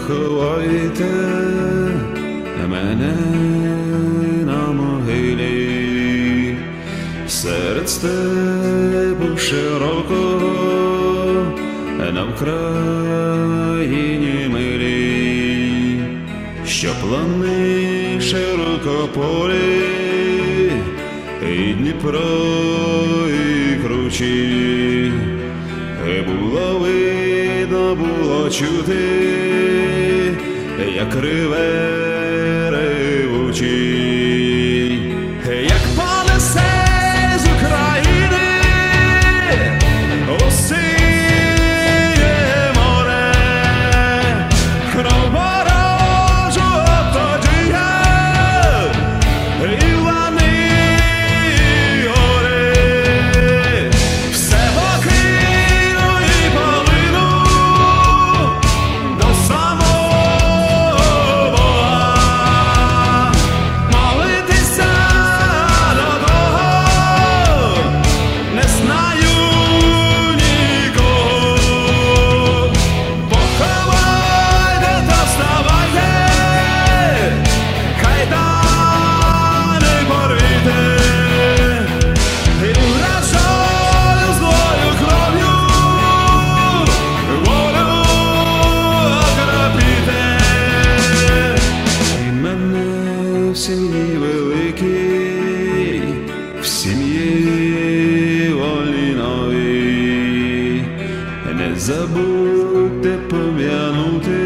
поховайте мене на могилі серед степу широкого на Вкраїні милій, що плани широкополі і Дніпро, і кручі, було видно, було чути, як реве ревучий, як понесе з України у синє море кров ворожу отоджує, і лани, і гори, все покину і полину до самого Бога, молитися до того не знаю нікого. Поховайте та вставайте, кайдани порвіте, і вражою злою кров'ю волю окропіте. І мене в сім'ї великій, в сім'ї вольній новій, не забудьте пом'янути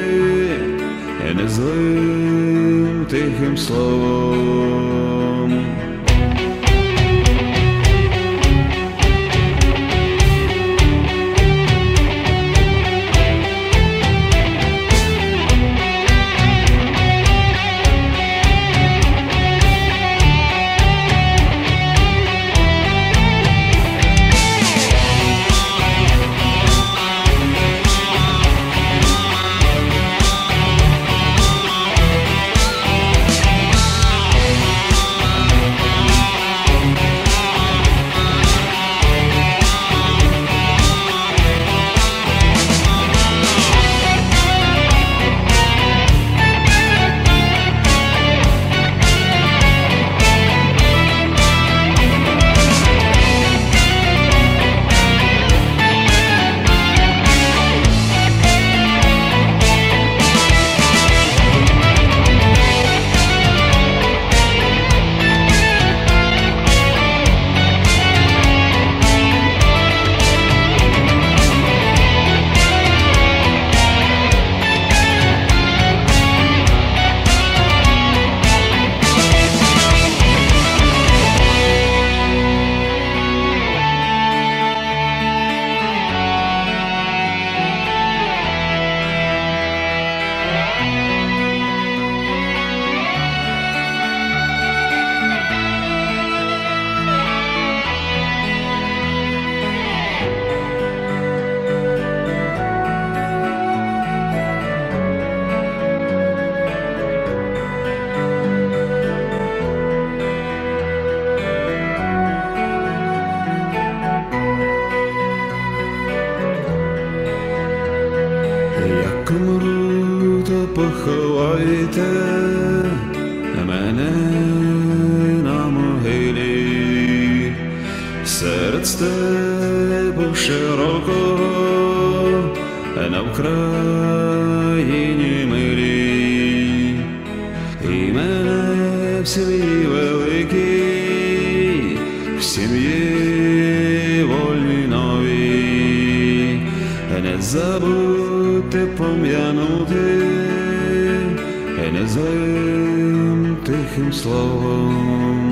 незлим тихим словом. Як умру, то поховайте мене на могилі серед степу широкого на Вкраїні милій, і мене в сім'ї великій, в сім'ї вольній новій, не забудьте пом'янути незлим тихим словом.